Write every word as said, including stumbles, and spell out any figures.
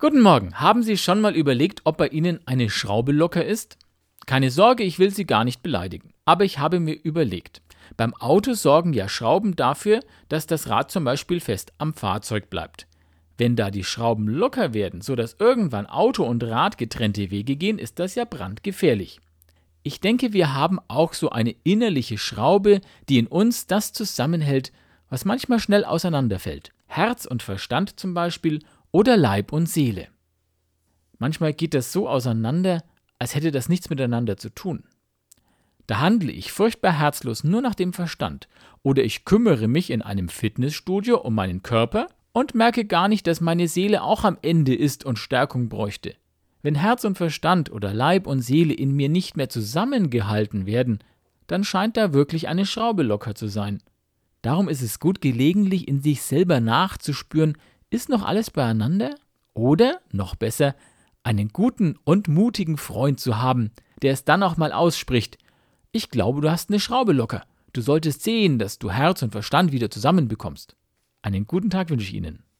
Guten Morgen. Haben Sie schon mal überlegt, ob bei Ihnen eine Schraube locker ist? Keine Sorge, ich will Sie gar nicht beleidigen. Aber ich habe mir überlegt, beim Auto sorgen ja Schrauben dafür, dass das Rad zum Beispiel fest am Fahrzeug bleibt. Wenn da die Schrauben locker werden, sodass irgendwann Auto und Rad getrennte Wege gehen, ist das ja brandgefährlich. Ich denke, wir haben auch so eine innerliche Schraube, die in uns das zusammenhält, was manchmal schnell auseinanderfällt. Herz und Verstand zum Beispiel oder Leib und Seele. Manchmal geht das so auseinander, als hätte das nichts miteinander zu tun. Da handle ich furchtbar herzlos nur nach dem Verstand oder ich kümmere mich in einem Fitnessstudio um meinen Körper und merke gar nicht, dass meine Seele auch am Ende ist und Stärkung bräuchte. Wenn Herz und Verstand oder Leib und Seele in mir nicht mehr zusammengehalten werden, dann scheint da wirklich eine Schraube locker zu sein. Darum ist es gut, gelegentlich in sich selber nachzuspüren, ist noch alles beieinander? Oder, noch besser, einen guten und mutigen Freund zu haben, der es dann auch mal ausspricht. Ich glaube, du hast eine Schraube locker. Du solltest sehen, dass du Herz und Verstand wieder zusammenbekommst. Einen guten Tag wünsche ich Ihnen.